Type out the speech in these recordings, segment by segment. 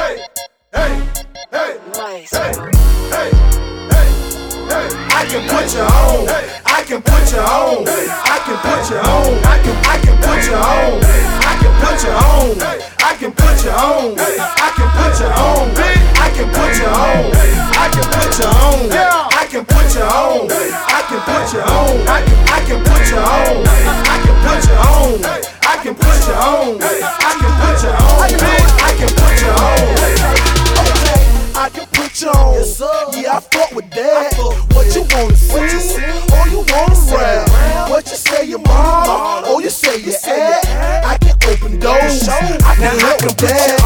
I can put you on. I can put you on. I can put you on. I can put you on. I can put you on. I can put you on. I can put you on. I can put you on. I can put you on. I can put you on. I can put you on. I can put you on. I can put you on. I can put you on. I can put you on. I can put you on. I can put you on. Yes, sir. Yeah, I fuck with that. What you wanna see? Or you wanna rap? What you say your mom? Or you say your ad? I can open doors. I can help with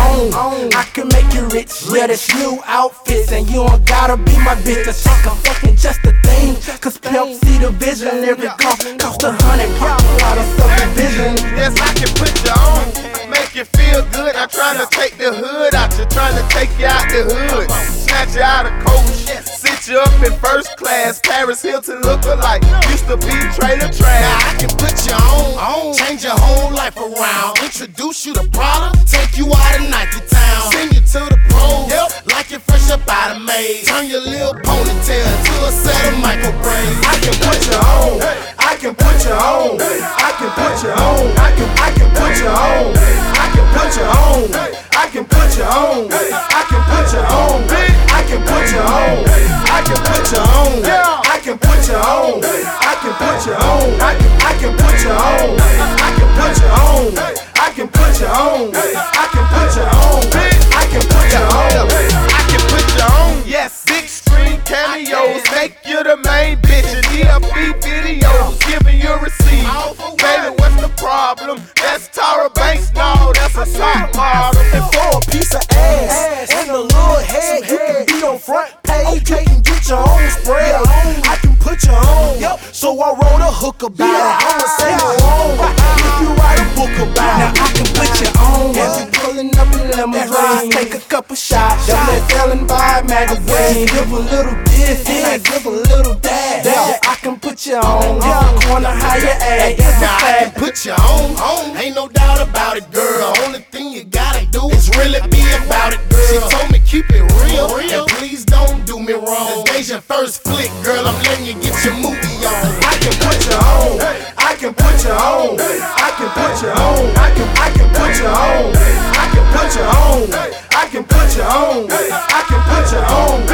that. I can make you rich. Yeah, that's new outfits, and you don't gotta be my bitch. The check I'm fucking just a thing. Cause pimp see the vision. Every cost $100. Pop a lot of subdivision. Yes, I can put you on. Make you feel good. I'm trying to take the hood out you. Trying to take you out the hood. Snatch you out of coach. Sit you up in first class. Paris Hilton look-alike. Used to be trailer trash. Now I can put you on. Change your whole life around. Introduce you to product. Take you out of Nike Town. Send you to the pros. Like you're fresh up out of maze. Turn your little ponytail into a set of micro braids. I can put you on. I can put you on. I can put you on. I can put you on. I can put you on. I can put you on. I can put you on. I can put you on. I can put you on. I can put you on. I can put you on. I can put you on. I can put you on. I can put you on. I can put you on. I can put you on. I can put you on. Yes, big screen cameos. Make you the main bitch in DFB videos. Giving you receipts. Baby, what's the problem? That's Tara Banks. No, that's a top model. And for a piece of ass and a little head, you can be on front page. You can get your own spread. I can put you on. So I wrote a hook about it. I'ma say it wrong. If you write a book about it, Now I can put you on. and we pulling up in limousine. Take a couple shots. Let Ellen buy a magazine. Give a little this and I give a little that. Yeah, I can put you on. Corner how you act. Now I can put you on. Ain't no doubt about it, girl. Only thing you gotta do is really be about it, girl. She told me keep it real, and please don't do me wrong. Today's your first flick, girl. I'm letting you get your movie on. I can put you on. I can put you on. I can put you on. I can put you on. I can put you on. I can put you on. I can put you on.